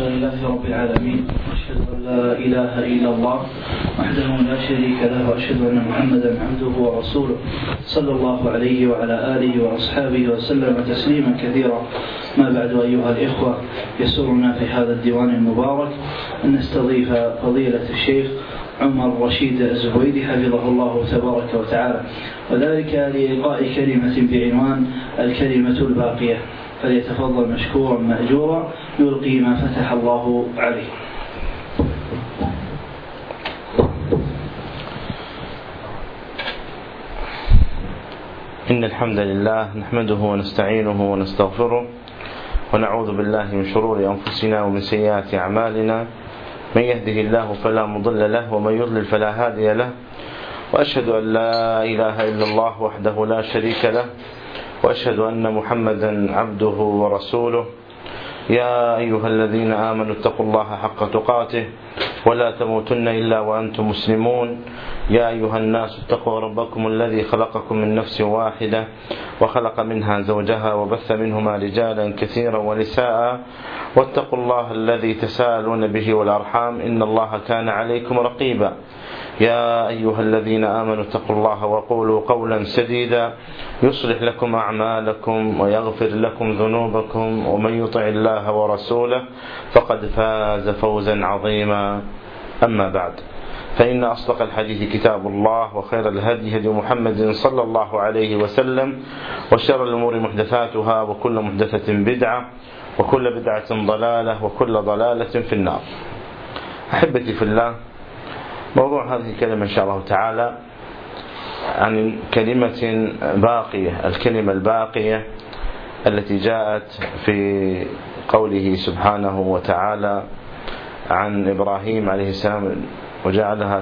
لله رب العالمين، وأشهد أن لا إله إلا الله وحده لا شريك له، وأشهد أن محمدا عبده ورسوله صلى الله عليه وعلى آله وأصحابه وسلم تسليما كثيرا. ما بعد، أيها الإخوة، يسرنا في هذا الديوان المبارك أن نستضيف فضيلة الشيخ عمر رشيد الزبيدي حفظه الله تبارك وتعالى، وذلك لإلقاء كلمة بعنوان الكلمة الباقية، فليتفضل مشكورا مأجورا يلقي ما فتح الله عليه. إن الحمد لله نحمده ونستعينه ونستغفره، ونعوذ بالله من شرور أنفسنا ومن سيئات أعمالنا. من يهده الله فلا مضل له، ومن يضلل فلا هادي له. وأشهد أن لا إله إلا الله وحده لا شريك له، وأشهد أن محمدا عبده ورسوله. يا أيها الذين آمنوا اتقوا الله حق تقاته ولا تموتن إلا وأنتم مسلمون. يا أيها الناس اتقوا ربكم الذي خلقكم من نفس واحدة وخلق منها زوجها وبث منهما رجالا كثيرا ونساء، واتقوا الله الذي تساءلون به والأرحام إن الله كان عليكم رقيبا. يا أيها الذين آمنوا اتقوا الله وقولوا قولا سديدا يصلح لكم أعمالكم ويغفر لكم ذنوبكم، ومن يطع الله ورسوله فقد فاز فوزا عظيما. أما بعد، فإن أصدق الحديث كتاب الله، وخير الهدي هدي محمد صلى الله عليه وسلم، وشر الأمور محدثاتها، وكل محدثة بدعة، وكل بدعة ضلالة، وكل ضلالة في النار. أحبتي في الله، موضوع هذه الكلمة إن شاء الله تعالى عن كلمة باقية، الكلمة الباقية التي جاءت في قوله سبحانه وتعالى عن إبراهيم عليه السلام: وجعله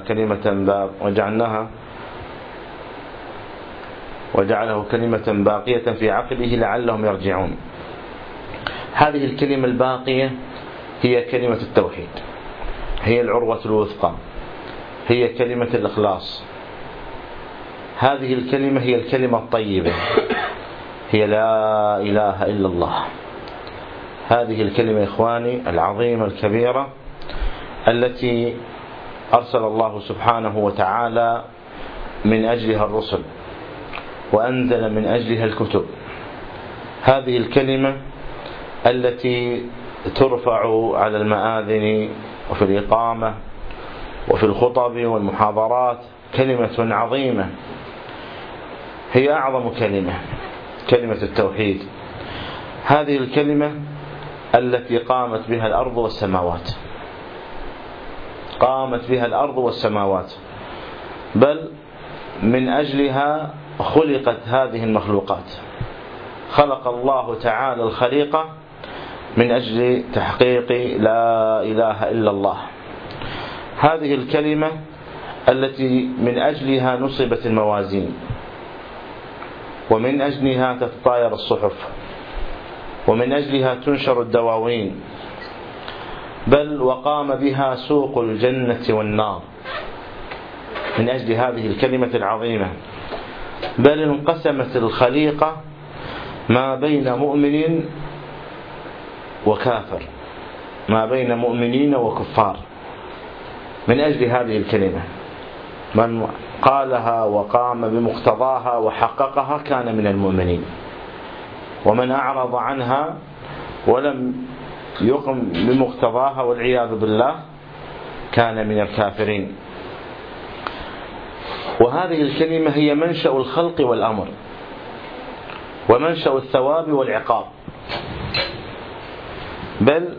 كلمة باقية في عقبه لعلهم يرجعون. هذه الكلمة الباقية هي كلمة التوحيد، هي العروة الوثقى، هي كلمة الإخلاص. هذه الكلمة هي الكلمة الطيبة، هي لا إله إلا الله. هذه الكلمة إخواني العظيمة الكبيرة التي أرسل الله سبحانه وتعالى من أجلها الرسل، وأنزل من أجلها الكتب. هذه الكلمة التي ترفع على المآذن وفي الإقامة وفي الخطب والمحاضرات، كلمة عظيمة، هي أعظم كلمة، كلمة التوحيد. هذه الكلمة التي قامت بها الأرض والسماوات، قامت بها الأرض والسماوات، بل من أجلها خلقت هذه المخلوقات. خلق الله تعالى الخليقة من أجل تحقيق لا إله إلا الله. هذه الكلمة التي من أجلها نصبت الموازين، ومن أجلها تتطاير الصحف، ومن أجلها تنشر الدواوين، بل وقام بها سوق الجنة والنار من أجل هذه الكلمة العظيمة. بل انقسمت الخليقة ما بين مؤمن وكافر، ما بين مؤمنين وكفار، من أجل هذه الكلمة. من قالها وقام بمقتضاها وحققها كان من المؤمنين، ومن أعرض عنها ولم يقم بمقتضاها والعياذ بالله كان من الكافرين. وهذه الكلمة هي منشأ الخلق والأمر، ومنشأ الثواب والعقاب، بل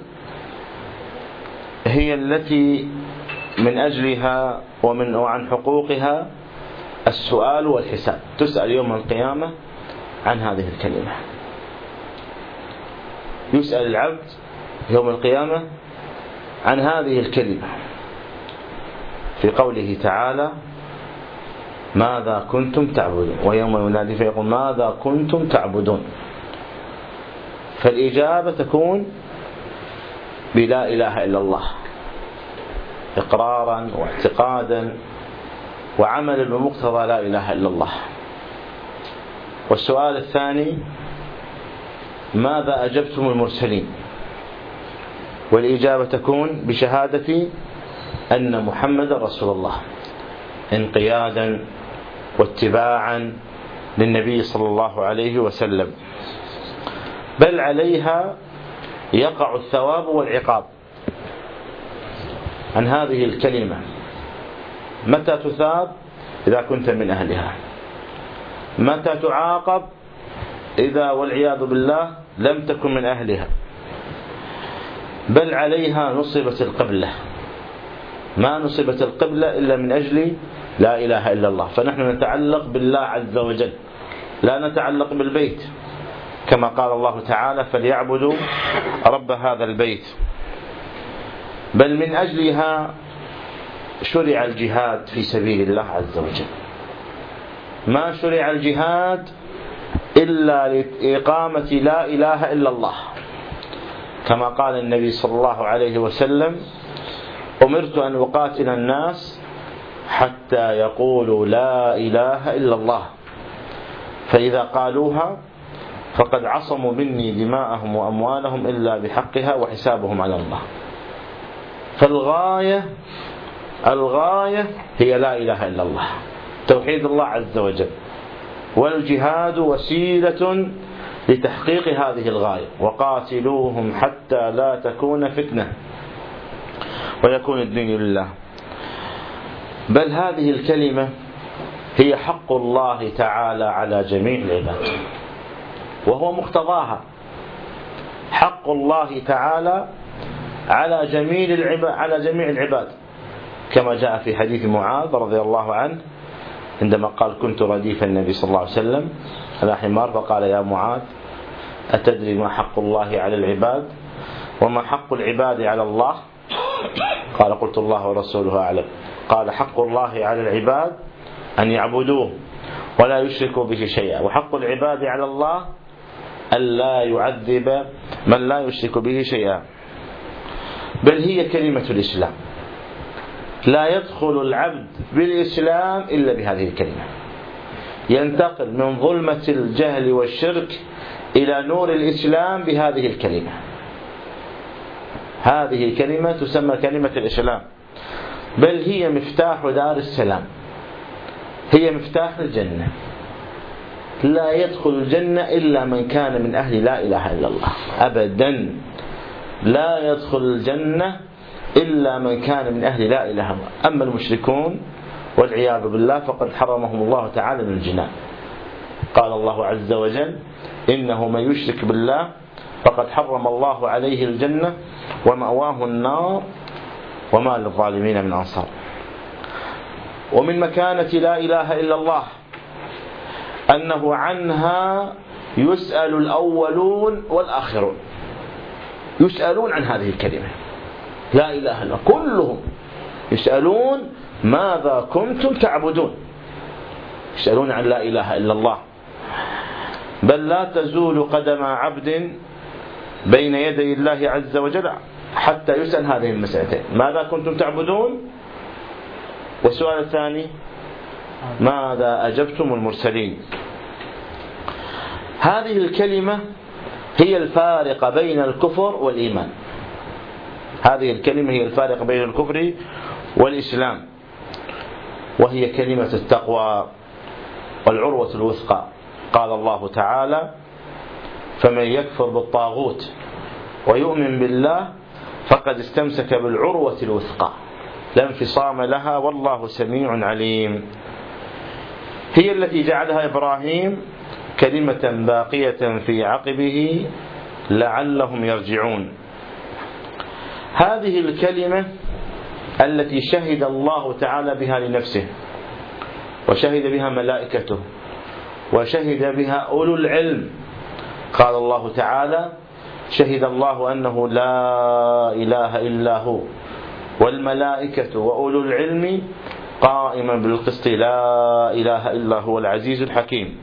هي التي من أجلها وعن حقوقها السؤال والحساب. تسأل يوم القيامة عن هذه الكلمة. يسأل العبد يوم القيامة عن هذه الكلمة في قوله تعالى: ماذا كنتم تعبدون، ويوم ينادي فيقول ماذا كنتم تعبدون. فالإجابة تكون بلا إله إلا الله، إقرارا واعتقادا وعملا بمقتضى لا إله إلا الله. والسؤال الثاني: ماذا أجبتم المرسلين؟ والإجابة تكون بشهادة أن محمد رسول الله، انقيادا واتباعا للنبي صلى الله عليه وسلم، بل عليها يقع الثواب والعقاب عن هذه الكلمة. متى تثاب؟ إذا كنت من أهلها. متى تعاقب؟ إذا والعياذ بالله لم تكن من أهلها. بل عليها نصبت القبلة، ما نصبت القبلة إلا من أجل لا إله إلا الله، فنحن نتعلق بالله عز وجل، لا نتعلق بالبيت، كما قال الله تعالى فليعبدوا رب هذا البيت. بل من أجلها شرع الجهاد في سبيل الله عز وجل. ما شرع الجهاد إلا لإقامة لا إله إلا الله، كما قال النبي صلى الله عليه وسلم أمرت أن أقاتل الناس حتى يقولوا لا إله إلا الله، فإذا قالوها فقد عصموا مني دماءهم وأموالهم إلا بحقها وحسابهم على الله. فالغاية هي لا إله إلا الله، توحيد الله عز وجل، والجهاد وسيلة لتحقيق هذه الغاية. وقاتلوهم حتى لا تكون فتنة ويكون الدين لله. بل هذه الكلمة هي حق الله تعالى على جميع العباد، وهو مقتضاها، حق الله تعالى على جميع العباد، كما جاء في حديث معاذ رضي الله عنه عندما قال كنت رديف النبي صلى الله عليه وسلم على حمار، فقال يا معاذ أتدري ما حق الله على العباد وما حق العباد على الله؟ قال قلت الله ورسوله أعلم. قال حق الله على العباد أن يعبدوه ولا يشركوا به شيئا، وحق العباد على الله ألا يعذب من لا يشرك به شيئا. بل هي كلمة الإسلام، لا يدخل العبد بالإسلام إلا بهذه الكلمة، ينتقل من ظلمة الجهل والشرك إلى نور الإسلام بهذه الكلمة. هذه الكلمة تسمى كلمة الإسلام، بل هي مفتاح دار السلام، هي مفتاح الجنة. لا يدخل الجنة إلا من كان من أهل لا إله إلا الله، أبدا لا يدخل الجنة إلا من كان من أهل لا إله إلا الله. أما المشركون والعياذ بالله فقد حرمهم الله تعالى من الجنان. قال الله عز وجل إنه من يشرك بالله فقد حرم الله عليه الجنة ومأواه النار وما للظالمين من أنصار. ومن مكانة لا إله إلا الله أنه عنها يسأل الأولون والآخرون، يسألون عن هذه الكلمة لا إله إلا الله، كلهم يسألون ماذا كنتم تعبدون، يسألون عن لا إله إلا الله. بل لا تزول قدم عبد بين يدي الله عز وجل حتى يسأل هذه المسألتين، ماذا كنتم تعبدون، والسؤال الثاني ماذا أجبتم المرسلين. هذه الكلمة هي الفارقة بين الكفر والإيمان، هذه الكلمة هي الفارقة بين الكفر والإسلام، وهي كلمة التقوى والعروة الوثقى. قال الله تعالى فمن يكفر بالطاغوت ويؤمن بالله فقد استمسك بالعروة الوثقى لا انفصام لها والله سميع عليم. هي التي جعلها إبراهيم كلمة باقية في عقبه لعلهم يرجعون. هذه الكلمة التي شهد الله تعالى بها لنفسه، وشهد بها ملائكته، وشهد بها أولو العلم. قال الله تعالى شهد الله أنه لا إله إلا هو والملائكة وأولو العلم قائما بالقسط لا إله إلا هو العزيز الحكيم.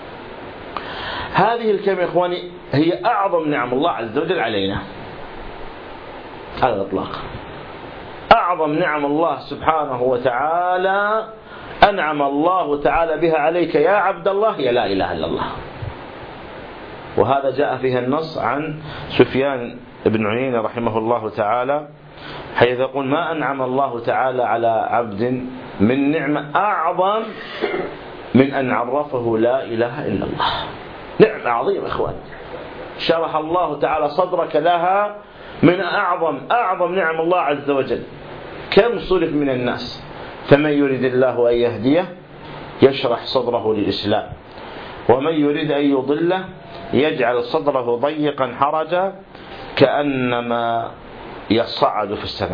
هذه الكلمة إخواني هي أعظم نعم الله عز وجل علينا على الإطلاق. أعظم نعم الله سبحانه وتعالى أنعم الله تعالى بها عليك يا عبد الله هي لا إله إلا الله. وهذا جاء فيها النص عن سفيان بن عيينة رحمه الله تعالى، حيث يقول: ما أنعم الله تعالى على عبد من نعمة أعظم من أن عرفه لا إله إلا الله. نعمة عظيمة إخوان، شرح الله تعالى صدرك لها، من أعظم نعم الله عز وجل. كم صرف من الناس، فمن يريد الله أن يهديه يشرح صدره للإسلام، ومن يريد أن يضله يجعل صدره ضيقا حرجا كأنما يصعد في السماء.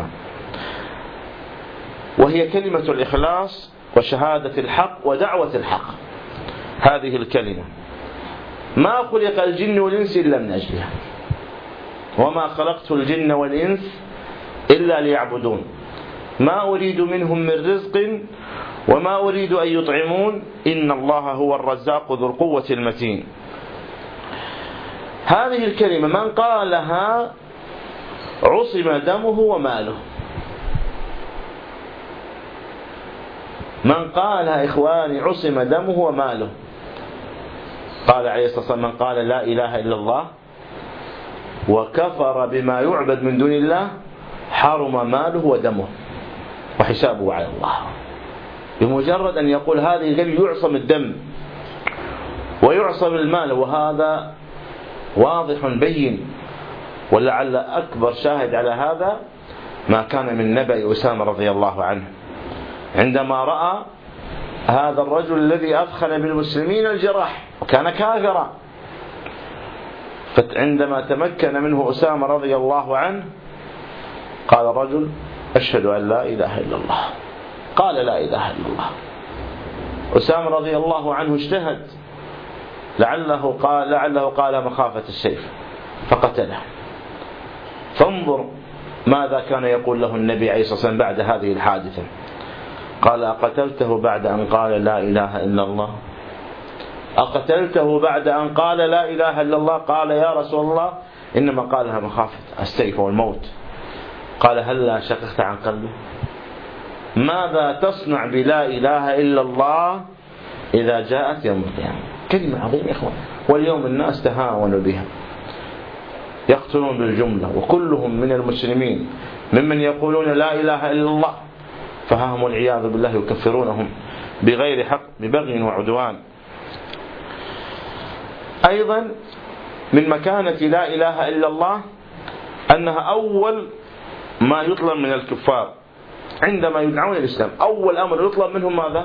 وهي كلمة الإخلاص وشهادة الحق ودعوة الحق. هذه الكلمة ما خلق الجن والإنس إلا من أجلها، وما خلقت الجن والإنس إلا ليعبدون، ما أريد منهم من رزق وما أريد أن يطعمون، إن الله هو الرزاق ذو القوة المتين. هذه الكلمة من قالها عصم دمه وماله. من قالها إخواني عصم دمه وماله. قال عليه الصلاة والسلام: من قال لا إله إلا الله وكفر بما يعبد من دون الله حرم ماله ودمه وحسابه على الله. بمجرد أن يقول هذه الكلمة يعصم الدم ويعصم المال، وهذا واضح بين. ولعل أكبر شاهد على هذا ما كان من نبأ أسامة رضي الله عنه عندما رأى هذا الرجل الذي أثخن بالمسلمين الجراح وكان كافرا، فعندما تمكن منه أسامة رضي الله عنه قال الرجل: أشهد أن لا إله إلا الله. قال: لا إله إلا الله. أسامة رضي الله عنه اجتهد، لعله قال مخافة السيف فقتله. فانظر ماذا كان يقول له النبي عليه الصلاة والسلام بعد هذه الحادثة. قال: أقتلته بعد أن قال لا إله إلا الله؟ أقتلته بعد أن قال لا إله إلا الله؟ قال: يا رسول الله إنما قالها مخافة السيف والموت. قال: هلا شققت عن قلبه؟ ماذا تصنع بلا إله إلا الله إذا جاءت يوم القيامة؟ كلمة عظيمة إخوان، واليوم الناس تهاونوا بها، يقتلون بالجملة، وكلهم من المسلمين ممن يقولون لا إله إلا الله، فهم والعياذ بالله يكفرونهم بغير حق ببغي وعدوان. أيضا من مكانة لا إله إلا الله أنها أول ما يطلب من الكفار عندما يدعون الإسلام. أول أمر يطلب منهم ماذا؟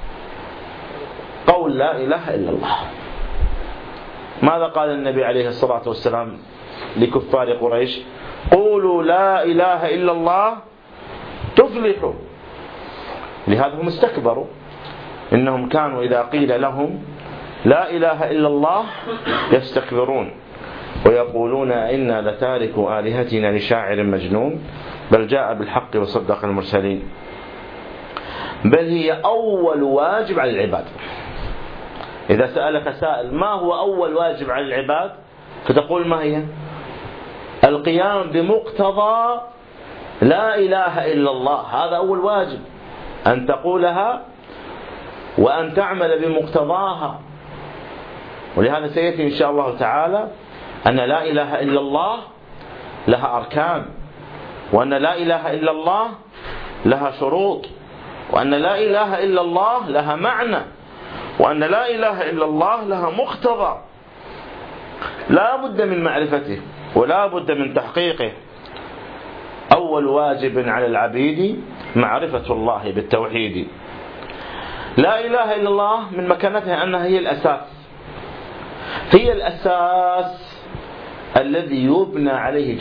قول لا إله إلا الله. ماذا قال النبي عليه الصلاة والسلام لكفار قريش؟ قولوا لا إله إلا الله تفلحوا. لهذا هم استكبروا، إنهم كانوا إذا قيل لهم لا إله إلا الله يستكبرون ويقولون إنا لتاركوا آلهتنا لشاعر مجنون بل جاء بالحق وصدق المرسلين. بل هي أول واجب على العباد. إذا سألك سائل ما هو أول واجب على العباد فتقول ما هي؟ القيام بمقتضى لا إله إلا الله. هذا أول واجب، أن تقولها وأن تعمل بمقتضاها. ولهذا سيأتي إن شاء الله تعالى أن لا إله إلا الله لها أركان، وأن لا إله إلا الله لها شروط، وأن لا إله إلا الله لها معنى، وأن لا إله إلا الله لها مقتضى لا بد من معرفته ولا بد من تحقيقه. أول واجب على العبيد معرفة الله بالتوحيد. لا إله إلا الله من مكانتها أنها هي الأساس، هي الأساس الذي يبنى عليه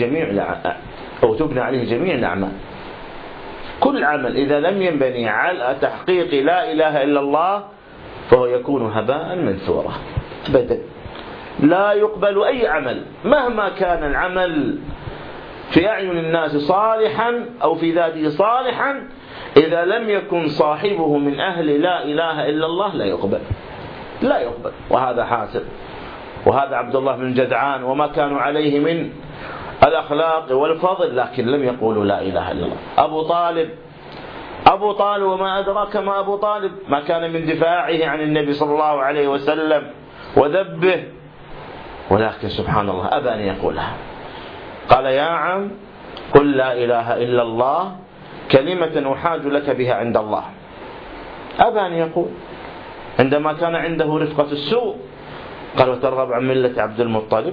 جميع الأعمال. كل عمل إذا لم ينبني على تحقيق لا إله إلا الله فهو يكون هباء منثورا أبدا. لا يقبل أي عمل مهما كان العمل في أعين الناس صالحا أو في ذاته صالحا، إذا لم يكن صاحبه من أهل لا إله إلا الله لا يقبل. وهذا حاسب، وهذا عبد الله بن جدعان وما كانوا عليه من الأخلاق والفضل، لكن لم يقولوا لا إله إلا الله. أبو طالب وما أدراك ما أبو طالب، ما كان من دفاعه عن النبي صلى الله عليه وسلم وذبه ولكن سبحان الله أبى أن يقولها. قال يا عم قل لا إله إلا الله كلمة أحاج لك بها عند الله. أبى أن يقول عندما كان عنده رفقة السوء. قال وترغب عن ملة عبد المطلب؟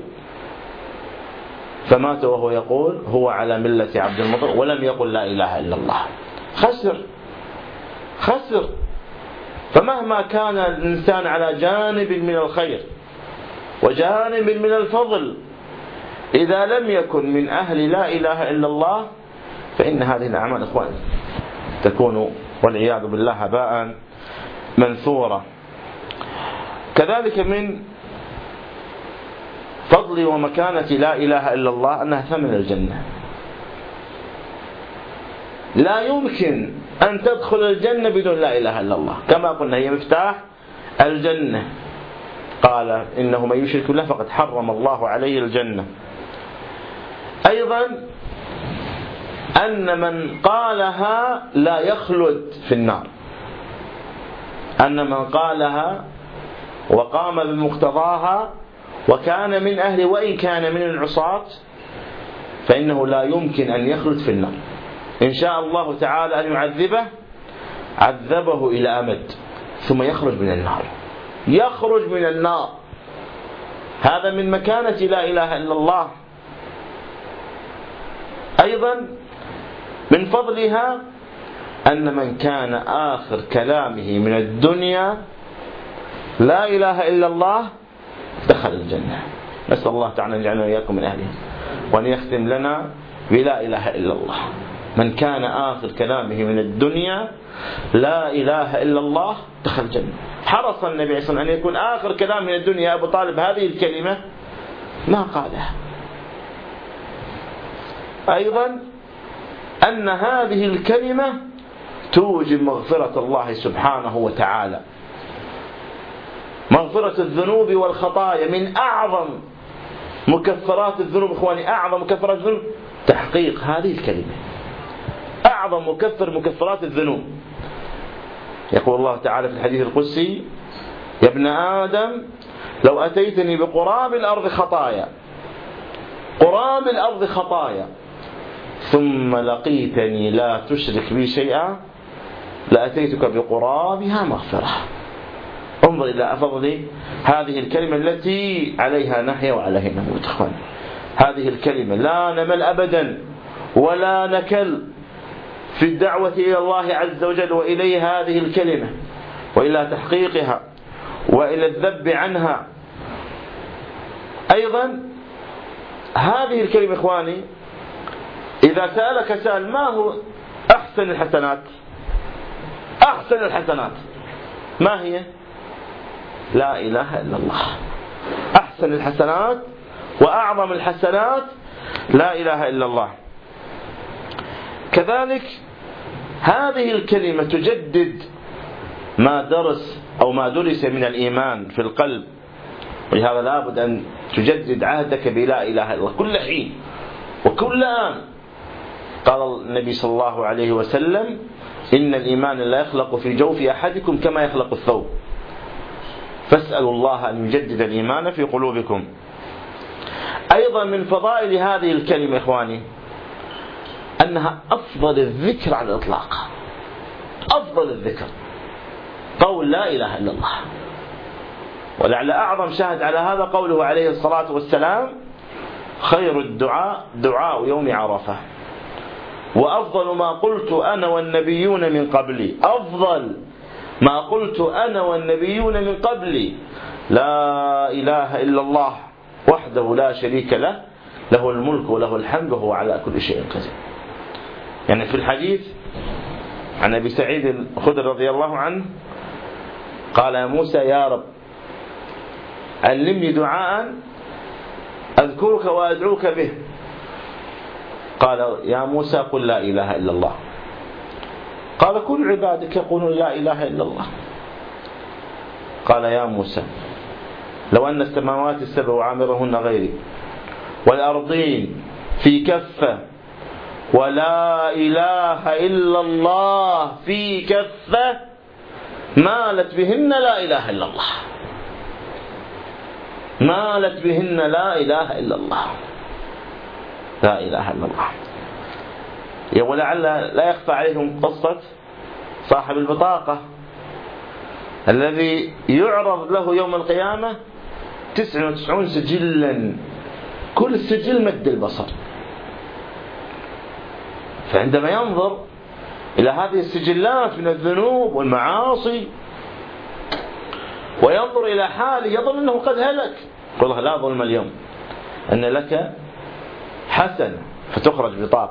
فمات وهو يقول هو على ملة عبد المطلب ولم يقل لا إله إلا الله. خسر. فمهما كان الإنسان على جانب من الخير وجانب من الفضل، إذا لم يكن من أهل لا إله إلا الله فإن هذه الأعمال إخوان تكون والعياذ بالله هباء منثورا. كذلك من فضل ومكانة لا إله إلا الله أنها ثمن الجنة. لا يمكن أن تدخل الجنة بدون لا إله إلا الله، كما قلنا هي مفتاح الجنة. قال إنه من يشرك بالله فقد حرم الله عليه الجنة. أيضا أن من قالها لا يخلد في النار، أن من قالها وقام بمقتضاها وكان من أهل وإن كان من العصاة فإنه لا يمكن أن يخلد في النار. إن شاء الله تعالى أن يعذبه عذبه إلى أمد ثم يخرج من النار. هذا من مكانة لا إله إلا الله. أيضا من فضلها أن من كان آخر كلامه من الدنيا لا إله إلا الله دخل الجنة. نسأل الله تعالى أن يجعلنا وإياكم من أهله وأن يختم لنا بلا إله إلا الله. من كان آخر كلامه من الدنيا لا إله إلا الله دخل الجنة. حرص النبي صلى الله عليه وسلم أن يكون آخر كلام من الدنيا أبو طالب هذه الكلمة ما قالها. أيضا أن هذه الكلمة توجب مغفرة الله سبحانه وتعالى، مغفرة الذنوب والخطايا. من أعظم مكفرات الذنوب إخواني، أعظم مكفرات الذنوب تحقيق هذه الكلمة، أعظم مكفرات الذنوب. يقول الله تعالى في الحديث القدسي يا ابن آدم لو أتيتني بقراب الأرض خطايا ثم لقيتني لا تشرك بي شيئا لأتيتك بقرابها مغفرة. انظر إلى فضل هذه الكلمة التي عليها نحيا وعليها نموت. هذه الكلمة لا نمل أبدا ولا نكل في الدعوة إلى الله عز وجل وإليه هذه الكلمة وإلى تحقيقها وإلى الذب عنها. أيضا هذه الكلمة إخواني إذا سألك سائل ما هو أحسن الحسنات ما هي؟ لا إله إلا الله. أحسن الحسنات وأعظم الحسنات لا إله إلا الله. كذلك هذه الكلمة تجدد ما درس من الإيمان في القلب، ولهذا لابد أن تجدد عهدك بلا إله إلا الله كل حين وكل آن. قال النبي صلى الله عليه وسلم إن الإيمان لا يخلق في جوف أحدكم كما يخلق الثوب، فاسألوا الله أن يجدد الإيمان في قلوبكم. أيضا من فضائل هذه الكلمة إخواني أنها أفضل الذكر على الإطلاق. أفضل الذكر قول لا إله إلا الله. ولعل أعظم شاهد على هذا قوله عليه الصلاة والسلام خير الدعاء دعاء يوم عرفة وأفضل ما قلت أنا والنبيون من قبلي. أفضل ما قلت أنا والنبيون من قبلي لا إله إلا الله وحده لا شريك له له الملك وله الحمد وهو على كل شيء قدير. يعني في الحديث عن أبي سعيد الخدري رضي الله عنه قال يا موسى يا رب علمني دعاء أذكرك وأدعوك به. قال يا موسى قل لا إله إلا الله. قال كل عبادك يقولون لا إله إلا الله. قال يا موسى لو أن السماوات السبع وعامرهن غيري والأرضين في كفة ولا إله إلا الله في كفة مالت بهن لا إله إلا الله. مالت بهن لا إله إلا الله، لا إله إلا الله. ولعل لا يخفى عليكم قصة صاحب البطاقة الذي يعرض له يوم القيامة 99 سجلا، كل سجل مد البصر. فعندما ينظر إلى هذه السجلات من الذنوب والمعاصي وينظر إلى حاله يظن أنه قد هلك. قل الله لا ظلم اليوم، أن لك حسنة فتخرج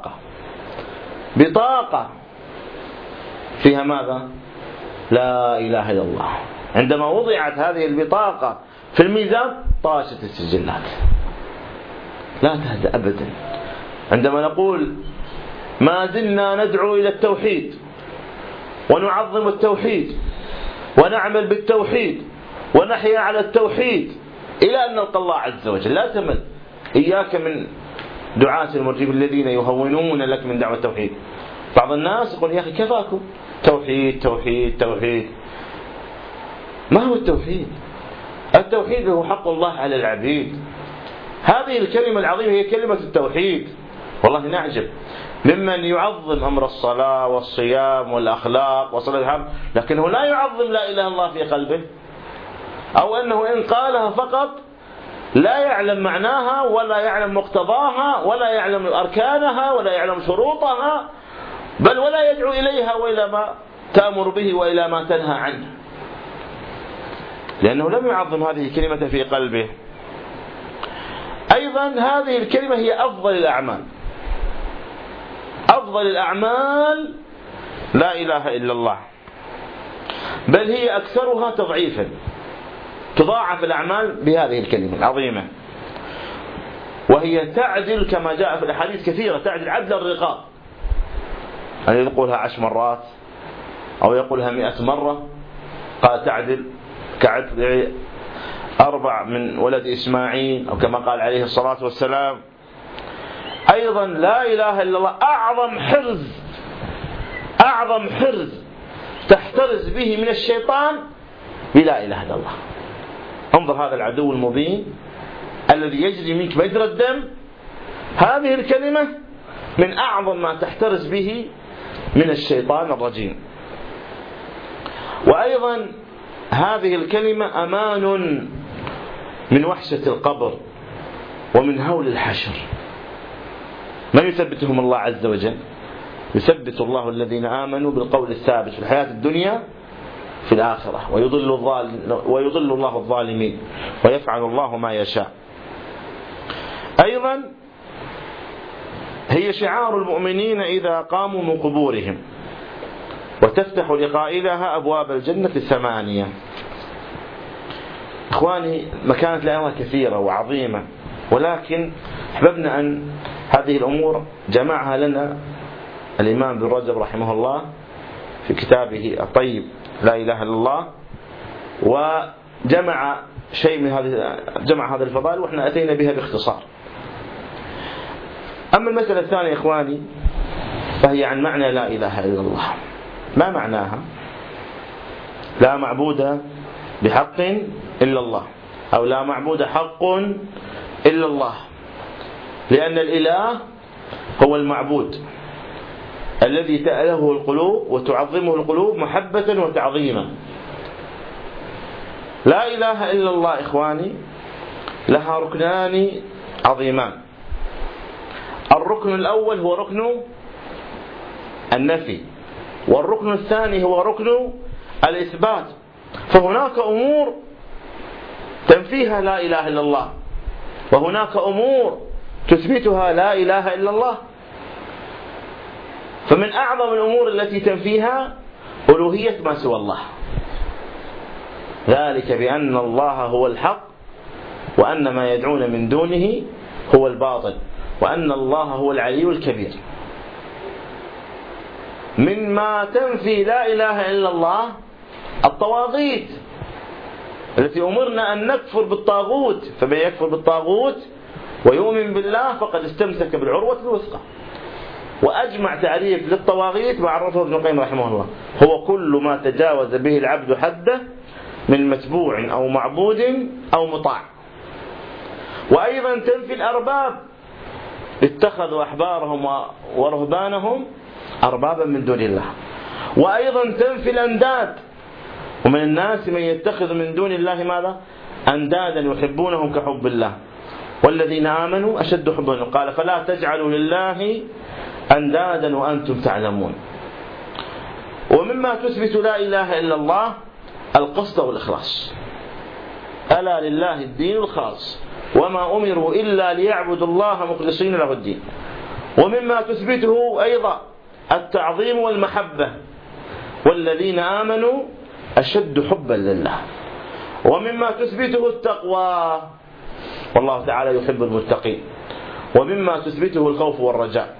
بطاقة فيها ماذا؟ لا إله إلا الله. عندما وضعت هذه البطاقة في الميزان طاشت السجلات، لا تهدأ أبدا. عندما نقول ما زلنا ندعو إلى التوحيد ونعظم التوحيد ونعمل بالتوحيد ونحيا على التوحيد إلى أن نلقى الله عز وجل، لا تمل. إياك من دعاة المرجئة الذين يهونون لك من دعوة التوحيد. بعض الناس يقول يا أخي كفاكم توحيد توحيد توحيد. ما هو التوحيد؟ التوحيد هو حق الله على العبيد. هذه الكلمة العظيمة هي كلمة التوحيد. والله نعجب ممن يعظم أمر الصلاة والصيام والأخلاق وصلاة الحمد، لكنه لا يعظم لا إله إلا الله في قلبه، أو أنه إن قالها فقط لا يعلم معناها ولا يعلم مقتضاها ولا يعلم أركانها ولا يعلم شروطها، بل ولا يدعو إليها وإلى ما تأمر به وإلى ما تنهى عنه، لأنه لم يعظم هذه الكلمة في قلبه. أيضا هذه الكلمة هي أفضل الأعمال. أفضل الأعمال لا إله إلا الله، بل هي أكثرها تضعيفا. تضاعف الأعمال بهذه الكلمة العظيمة، وهي تعدل كما جاء في الأحاديث كثيرة، تعدل عدل الرقاب. أن يقولها 10 مرات أو يقولها 100 مرة، قال تعدل كعدل 4 من ولد إسماعيل، أو كما قال عليه الصلاة والسلام. أيضا لا إله إلا الله أعظم حرز تحترز به من الشيطان بلا إله إلا الله. انظر هذا العدو المبين الذي يجري منك مجرى الدم، هذه الكلمة من أعظم ما تحترز به من الشيطان الرجيم. وأيضا هذه الكلمة أمان من وحشة القبر ومن هول الحشر. من يثبتهم الله عز وجل؟ يثبت الله الذين آمنوا بالقول الثابت في الحياة الدنيا في الآخرة، ويضل الله الظالمين ويفعل الله ما يشاء. أيضا هي شعار المؤمنين إذا قاموا من قبورهم، وتفتح لقائلها أبواب الجنة 8. إخواني مكانة الآية كثيرة وعظيمة، ولكن أحببنا أن هذه الأمور جمعها لنا الإمام بن رجب رحمه الله في كتابه الطيب لا إله إلا الله، وجمع شيء من هذه الفضائل، وإحنا أتينا بها باختصار. أما المسألة الثانية إخواني فهي عن معنى لا إله إلا الله. ما معناها؟ لا معبود بحق إلا الله، أو لا معبود حق إلا الله، لأن الإله هو المعبود الذي تأله القلوب وتعظمه القلوب محبة وتعظيما. لا إله إلا الله إخواني لها ركنان عظيمان. الركن الأول هو ركن النفي، والركن الثاني هو ركن الإثبات. فهناك أمور تنفيها لا إله إلا الله، وهناك أمور تثبتها لا إله إلا الله. فمن أعظم الأمور التي تنفيها ألوهية ما سوى الله، ذلك بأن الله هو الحق وأن ما يدعون من دونه هو الباطل وأن الله هو العلي الكبير. مما تنفي لا إله إلا الله الطواغيت التي أمرنا أن نكفر بالطاغوت، فمن يكفر بالطاغوت ويؤمن بالله فقد استمسك بالعروة الوثقى. وأجمع تعريف للطواغيت وعرفه ابن القيم رحمه الله هو كل ما تجاوز به العبد حده من متبوع أو معبود أو مطاع. وأيضا تنفي الأرباب، اتخذوا أحبارهم ورهبانهم أربابا من دون الله. وأيضا تنفي الأنداد، ومن الناس من يتخذ من دون الله ماذا؟ أندادا يحبونهم كحب الله والذين آمنوا أشد حبا. قال فلا تجعلوا لله أندادا وأنتم تعلمون. ومما تثبت لا إله إلا الله القصد والإخلاص. ألا لله الدين الخالص وما أمروا إلا ليعبدوا الله مخلصين له الدين. ومما تثبته أيضا التعظيم والمحبة، والذين آمنوا أشد حبا لله. ومما تثبته التقوى، والله تعالى يحب المتقين. ومما تثبته الخوف والرجاء.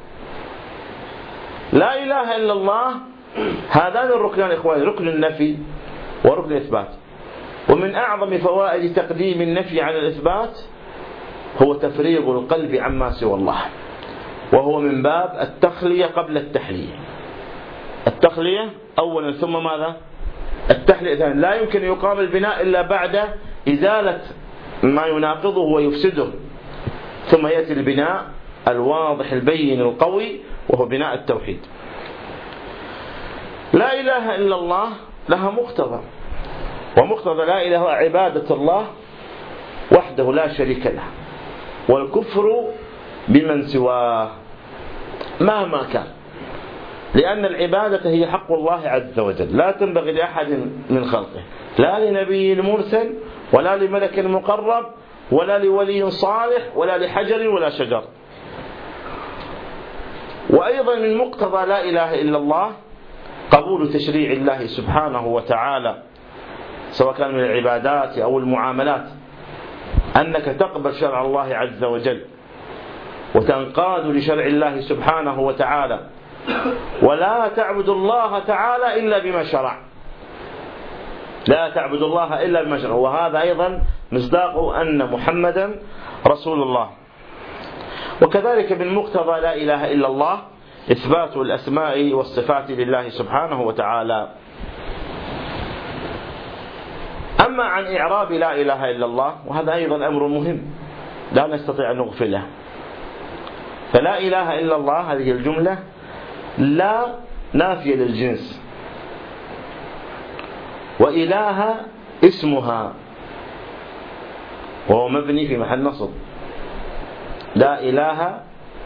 لا إله إلا الله هذان الركنان إخواني، ركن النفي وركن الإثبات. ومن أعظم فوائد تقديم النفي على الإثبات هو تفريغ القلب عما سوى الله، وهو من باب التخلية قبل التحلية. التخلية أولا ثم ماذا؟ التحلية ثانيا. لا يمكن يقام البناء إلا بعد إزالة ما يناقضه ويفسده، ثم يأتي البناء الواضح البين القوي وهو بناء التوحيد. لا إله إلا الله لها مقتضى، ومقتضى لا إله عبادة الله وحده لا شريك له، والكفر بمن سواه مهما كان، لأن العبادة هي حق الله عز وجل، لا تنبغي لأحد من خلقه، لا لنبي مرسل ولا لملك مقرب ولا لولي صالح ولا لحجر ولا شجر. وأيضا من مقتضى لا إله إلا الله قبول تشريع الله سبحانه وتعالى، سواء كان من العبادات أو المعاملات، أنك تقبل شرع الله عز وجل وتنقاد لشرع الله سبحانه وتعالى، ولا تعبد الله تعالى إلا بما شرع. لا تعبد الله إلا بما شرع، وهذا أيضا مصداق أن محمدا رسول الله. وكذلك من مقتضى لا إله إلا الله إثبات الأسماء والصفات لله سبحانه وتعالى. أما عن إعراب لا إله إلا الله، وهذا أيضا أمر مهم لا نستطيع أن نغفله. فلا إله إلا الله هذه الجملة لا نافية للجنس، وإله اسمها وهو مبني في محل نصب. لا إله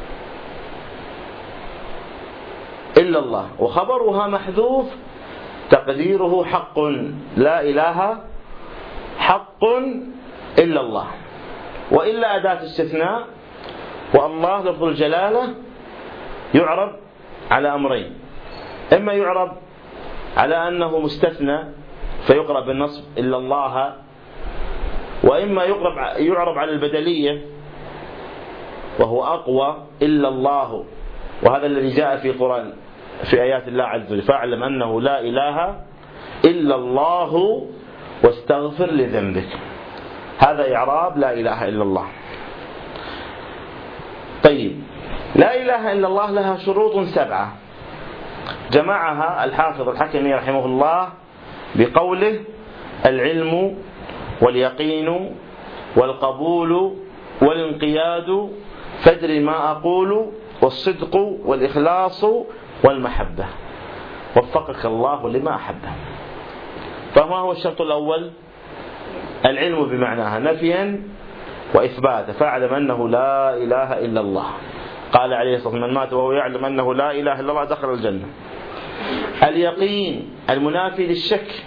إلا الله، وخبرها محذوف تقديره حق. لا إله حق إلا الله، وإلا أداة استثناء. والله لفظ الجلالة يعرب على أمرين: إما يعرب على أنه مستثنى فيقرأ بالنصب إلا الله، وإما يعرب على البدلية وهو أقوى إلا الله، وهذا الذي جاء في القرآن في آيات الله عز وجل: فاعلم أنه لا إله إلا الله واستغفر لذنبك. هذا إعراب لا إله إلا الله. طيب، لا إله إلا الله لها شروط 7 جمعها الحافظ الحكمي رحمه الله بقوله: العلم واليقين والقبول والانقياد، فادر ما أقول، والصدق والإخلاص والمحبة، وفقك الله لما أحبه. فما هو الشرط الأول؟ العلم بمعناها نفيا وإثباتا، فاعلم أنه لا إله إلا الله. قال عليه الصلاة والسلام: من مات وهو يعلم أنه لا إله إلا الله دخل الجنة. اليقين المنافي للشك،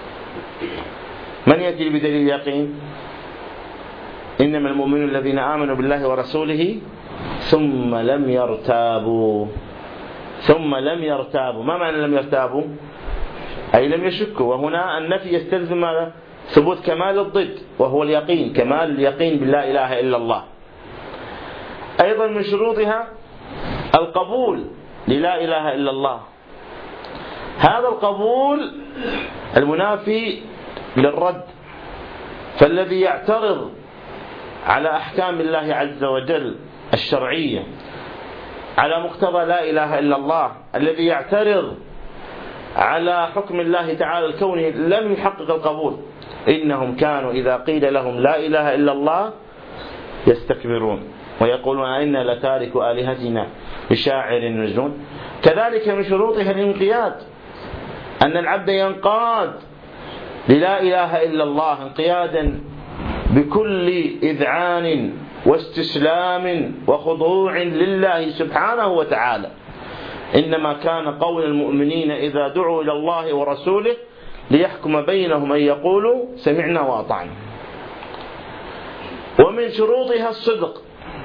من يأتي بدليل اليقين؟ إنما المؤمنون الذين آمنوا بالله ورسوله ثم لم يرتابوا. ثم لم يرتابوا، ما معنى لم يرتابوا؟ أي لم يشكوا. وهنا النفي يستلزم ثبوت كمال الضد وهو اليقين، كمال اليقين باللا إله إلا الله. أيضا من شروطها القبول للا إله إلا الله، هذا القبول المنافي للرد. فالذي يعترض على أحكام الله عز وجل الشرعية على مقتضى لا إله إلا الله، الذي يعترض على حكم الله تعالى الكوني، لم يحقق القبول. إنهم كانوا إذا قيل لهم لا إله إلا الله يستكبرون ويقولون إنا لتارك آلهتنا لشاعر مجنون. كذلك من شروطها الانقياد، أن العبد ينقاد للا إله إلا الله انقيادا بكل إذعان واستسلام وخضوع لله سبحانه وتعالى. إنما كان قول المؤمنين إذا دعوا إلى الله ورسوله ليحكم بينهم أن يقولوا سمعنا وأطعنا. ومن شروطها الصدق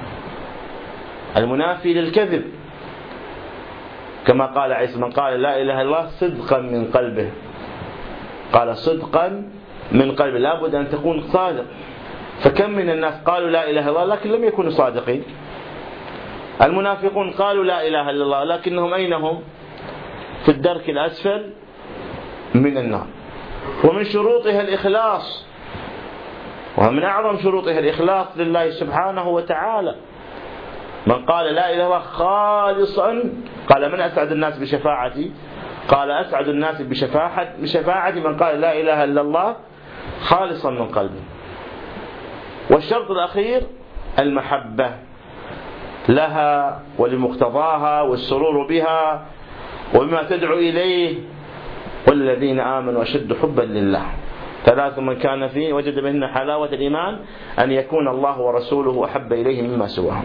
المنافي للكذب، كما قال عيسى من قال لا إله إلا الله صدقا من قلبه، قال صدقا من قلبه، لا بد أن تكون صادق. فكم من الناس قالوا لا إله إلا الله لكن لم يكونوا صادقين. المنافقون قالوا لا إله إلا الله لكنهم أين هم؟ في الدرك الأسفل من النار. ومن شروطها الإخلاص، ومن أعظم شروطها الإخلاص لله سبحانه وتعالى. من قال لا إله إلا الله خالصا، قال من أسعد الناس بشفاعتي؟ قال أسعد الناس بشفاعتي من قال لا إله إلا الله خالصا من قلبه. والشرط الأخير المحبة لها ولمقتضاها والسرور بها وبما تدعو إليه. والذين آمنوا أشد حبا لله. ثلاث من كان فيه وجد بهن حلاوة الإيمان أن يكون الله ورسوله أحب إليه مما سواهم.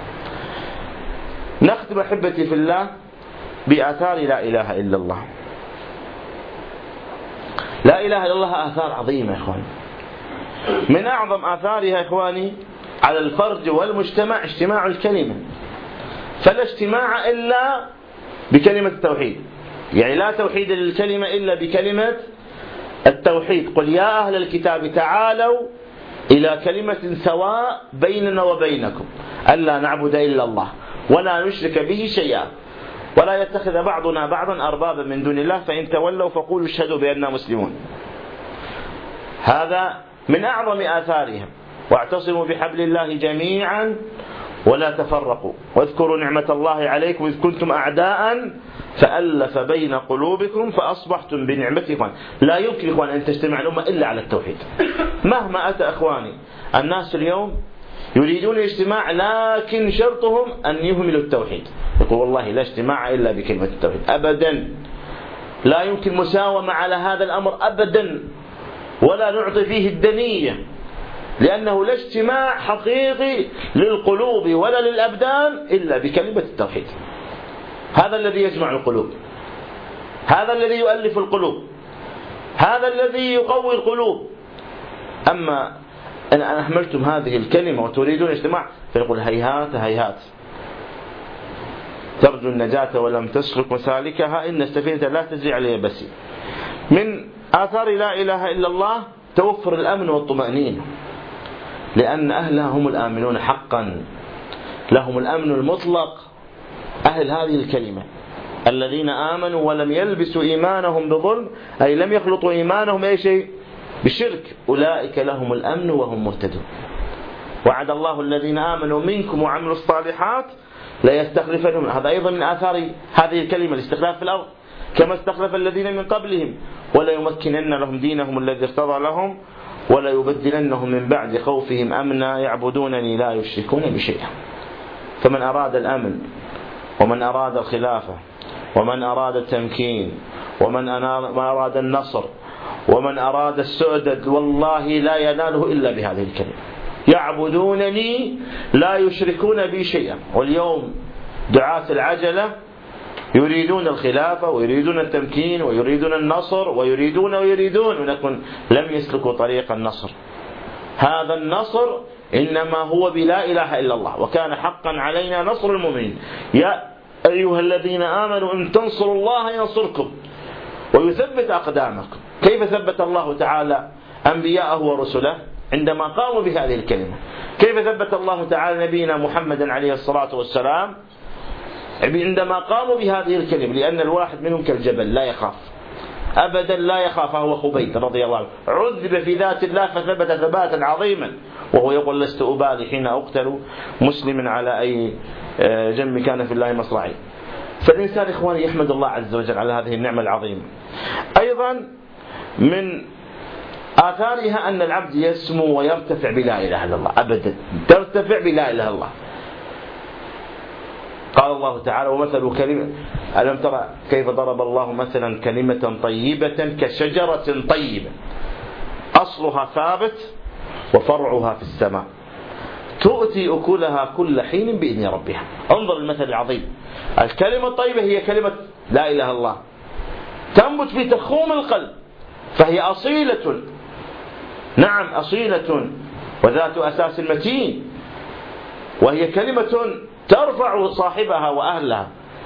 نختم أحبتي في الله بآثار لا إله إلا الله. لا إله إلا الله آثار عظيمة يا إخواني. من أعظم آثارها يا إخواني على الفرد والمجتمع اجتماع الكلمة. فلا اجتماع إلا بكلمة التوحيد، يعني لا توحيد للكلمة إلا بكلمة التوحيد. قل يا أهل الكتاب تعالوا إلى كلمة سواء بيننا وبينكم ألا نعبد إلا الله ولا نشرك به شيئا ولا يتخذ بعضنا بعضا أربابا من دون الله فإن تولوا فقولوا اشهدوا بأننا مسلمون. هذا من أعظم آثارها. واعتصموا بحبل الله جميعا ولا تفرقوا واذكروا نعمة الله عليكم إذ كنتم أعداء فألف بين قلوبكم فأصبحتم بنعمته. لا يمكن أن تجتمع الأمة إلا على التوحيد. مهما أتى أخواني الناس اليوم يريدون الاجتماع لكن شرطهم أن يهملوا التوحيد. يقول والله لا اجتماع إلا بكلمة التوحيد أبدا. لا يمكن مساومة على هذا الأمر أبدا، ولا نعطي فيه الدنية، لأنه لا اجتماع حقيقي للقلوب ولا للأبدان إلا بكلمة التوحيد. هذا الذي يجمع القلوب، هذا الذي يؤلف القلوب، هذا الذي يقوي القلوب. أما أن أهملتم هذه الكلمة وتريدون اجتماع فيقول هيهات هيهات. ترجو النجاة ولم تسلك مسالكها إن السفينة لا تجري عليها بس. من آثار لا إله إلا الله توفر الأمن والطمأنينة، لأن أهلها هم الآمنون حقا، لهم الأمن المطلق. أهل هذه الكلمة الذين آمنوا ولم يلبسوا إيمانهم بظلم، أي لم يخلطوا إيمانهم أي شيء بشرك، أولئك لهم الأمن وهم مهتدون. وعد الله الذين آمنوا منكم وعملوا الصالحات لا يستخلفنهم. هذا أيضا من آثار هذه الكلمة الاستخلاف في الأرض كما استخلف الذين من قبلهم ولا يمكنن لهم دينهم الذي ارتضى لهم ولا يبدلنهم من بعد خوفهم أمنا يعبدونني لا يشركون بشيئا. فمن أراد الأمن ومن أراد الخلافة ومن أراد التمكين ومن أراد النصر ومن أراد السؤدد والله لا يناله إلا بهذه الكلمة. يعبدونني لا يشركون بي شيئا. واليوم دعاة العجلة يريدون الخلافة ويريدون التمكين ويريدون النصر ويريدون ولكن لم يسلكوا طريق النصر. هذا النصر إنما هو بلا إله إلا الله، وكان حقا علينا نصر المؤمنين. يا أيها الذين آمنوا إن تنصروا الله ينصركم ويثبت أقدامكم. كيف ثبت الله تعالى أنبياءه ورسله؟ عندما قاموا بهذه الكلمة. كيف ثبت الله تعالى نبينا محمدا عليه الصلاة والسلام؟ عندما قاموا بهذه الكلمة، لأن الواحد منهم كالجبل لا يخاف أبدا، لا يخاف. هو خبيب رضي الله عنه عذب في ذات الله فثبت ثباتا عظيما وهو يقول لست أبالي حين أقتل مسلم على أي جنب كان في الله مصرعي. فالإنسان إخواني يحمد الله عز وجل على هذه النعمة العظيمة. أيضا من آثارها أن العبد يسمو ويرتفع بلا إله إلا الله، أبدا ترتفع بلا إله إلا الله. قال الله تعالى: ومثل كلمة، ألم ترى كيف ضرب الله مثلا كلمة طيبة كشجرة طيبة أصلها ثابت وفرعها في السماء تؤتي أكلها كل حين بإذن ربها. انظر المثل العظيم. الكلمة الطيبة هي كلمة لا إله إلا الله، تنبت في تخوم القلب، فهي أصيلة، نعم أصيلة وذات أساس متين، وهي كلمة ترفع صاحبها وأهلها.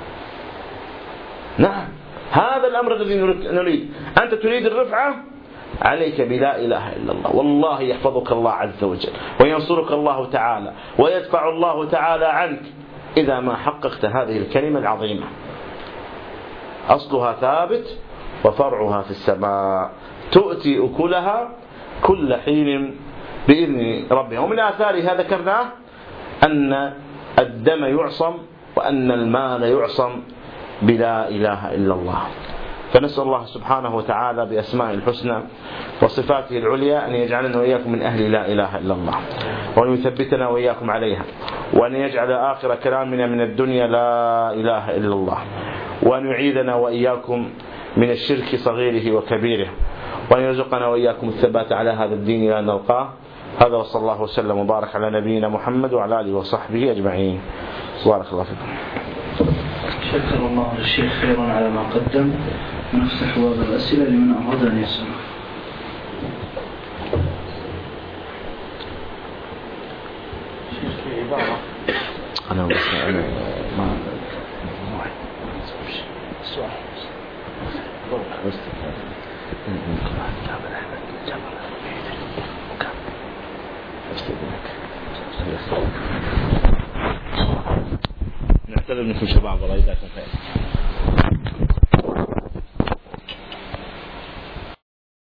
نعم هذا الأمر الذي نريد. أنت تريد الرفعة، عليك بلا إله إلا الله، والله يحفظك الله عز وجل وينصرك الله تعالى ويدفع الله تعالى عنك إذا ما حققت هذه الكلمة العظيمة. أصلها ثابت وفرعها في السماء تؤتي أكلها كل حين بإذن ربها. ومن آثارها ذكرناه أن الدم يعصم وأن المال يعصم بلا إله إلا الله. فنسأل الله سبحانه وتعالى بأسماء الحسنى وصفاته العليا أن يجعلنا وإياكم من أهل لا إله إلا الله، وأن يثبتنا وإياكم عليها، وأن يجعل آخر كلامنا من الدنيا لا إله إلا الله، وأن يعيذنا وإياكم من الشرك صغيره وكبيره، وأن يرزقنا وإياكم الثبات على هذا الدين لا نلقاه. هذا وصلى الله وسلم وبارك على نبينا محمد وعلى آله وصحبه أجمعين. بارك الله فيكم. شكر الله للشيخ خيرا على ما قدم، ونفتح باب الأسئلة لمن أراد أن يسأل. أنا ما السؤال نعتذر منكم شباب، الله يجزاكم خير.